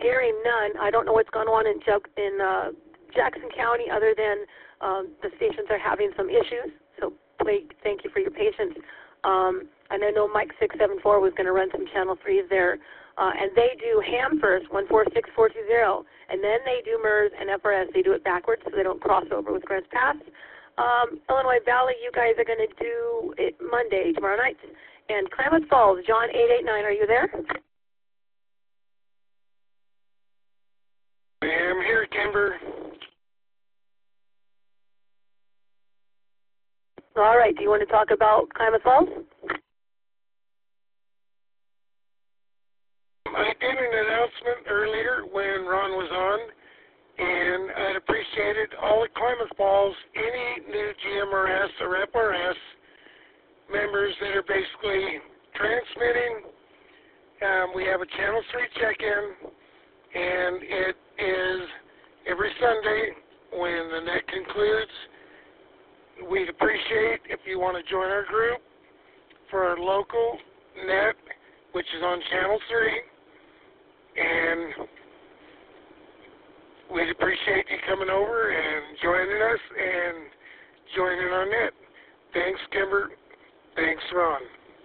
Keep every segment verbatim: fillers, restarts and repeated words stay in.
Hearing none, I don't know what's going on in, in uh, Jackson County other than um, the stations are having some issues. So please, thank you for your patience. Um, and I know Mike six seven four was going to run some Channel threes there. Uh, and they do ham first, one four six four two zero, and then they do M E R S and F R S. They do it backwards so they don't cross over with Grants Pass. Um, Illinois Valley, you guys are going to do it Monday, tomorrow night. And Klamath Falls, John eight eight nine, are you there? I am here, Kimber. All right, do you want to talk about Klamath Falls? I did an announcement earlier when Ron was on, and I'd appreciate it. All at Klamath Falls, any new G M R S or F R S members that are basically transmitting, um, we have a Channel three check-in, and it is every Sunday when the net concludes. We'd appreciate if you want to join our group for our local net, which is on Channel three, and we'd appreciate you coming over and joining us and joining our net. Thanks, Kimber. Thanks, Ron.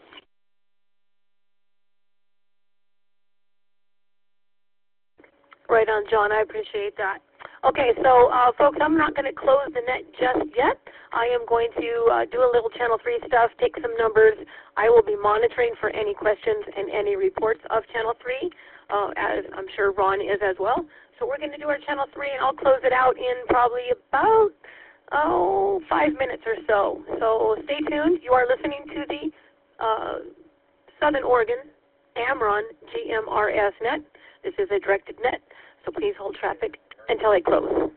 Right on, John. I appreciate that. Okay, so, uh, folks, I'm not going to close the net just yet. I am going to uh, do a little Channel three stuff, take some numbers. I will be monitoring for any questions and any reports of Channel three, uh, as I'm sure Ron is as well. So we're going to do our Channel three, and I'll close it out in probably about, oh, five minutes or so. So stay tuned. You are listening to the uh, Southern Oregon Amron G M R S net. This is a directed net, so please hold traffic until I close.